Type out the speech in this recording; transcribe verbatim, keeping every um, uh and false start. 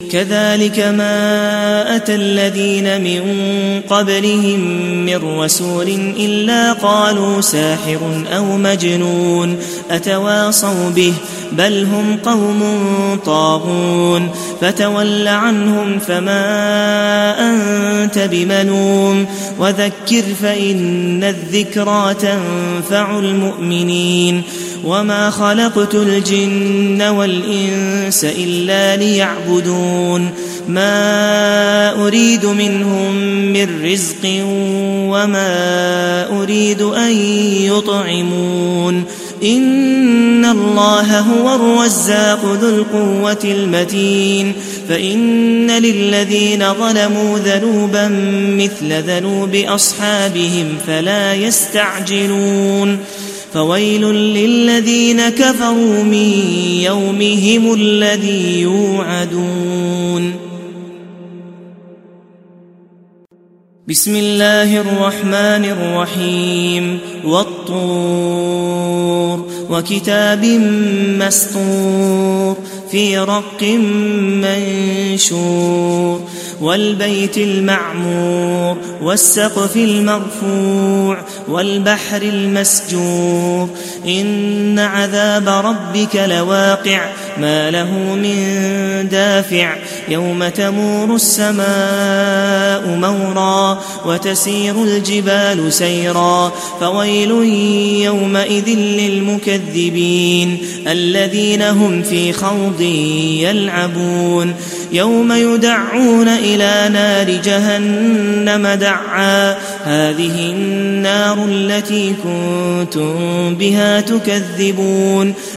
كذلك ما أتى الذين من قبلهم من رسول إلا قالوا ساحر أو مجنون أتواصوا به بل هم قوم طاغون فتول عنهم فما أنت بملوم وذكر فإن الذكرى تنفع المؤمنين وما خلقت الجن والإنس إلا ليعبدون ما أريد منهم من رزق وما أريد أن يطعمون إن الله هو الرزاق ذو القوة المتين فإن للذين ظلموا ذنوبا مثل ذنوب أصحابهم فلا يستعجلون فويل للذين كفروا من يومهم الذي يوعدون بسم الله الرحمن الرحيم والطور وكتاب مسطور في رق منشور والبيت المعمور والسقف المرفوع والبحر المسجور إن عذاب ربك لواقع ما له من دافع يوم تمور السماء مورا وتسير الجبال سيرا فويل يومئذ للمكذبين الذين هم في خوض يلعبون يوم يدعون إلى نار جهنم دعا هذه النار التي كنتم بها تكذبون